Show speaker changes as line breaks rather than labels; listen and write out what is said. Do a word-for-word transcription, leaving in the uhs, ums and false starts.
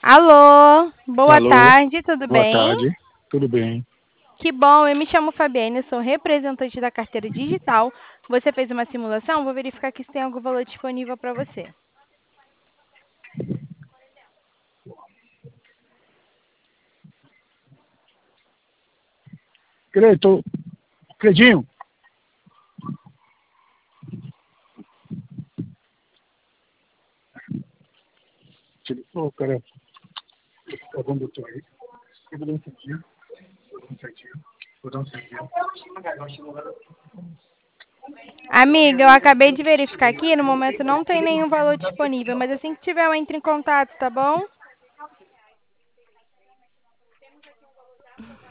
Alô, boa
Alô,
tarde, tudo
boa
bem?
tarde, tudo bem?
Que bom, eu me chamo Fabiane, sou representante da carteira digital. Você fez uma simulação? Vou verificar aqui se tem algum valor disponível para você.
Credo, Credinho, ô, cara, tá bom, doutor aí. Eu vou dar um centinho, vou dar um centinho, vou dar um centinho.
Amiga, eu acabei de verificar aqui, no momento não tem nenhum valor disponível, mas assim que tiver eu entro em contato, tá bom?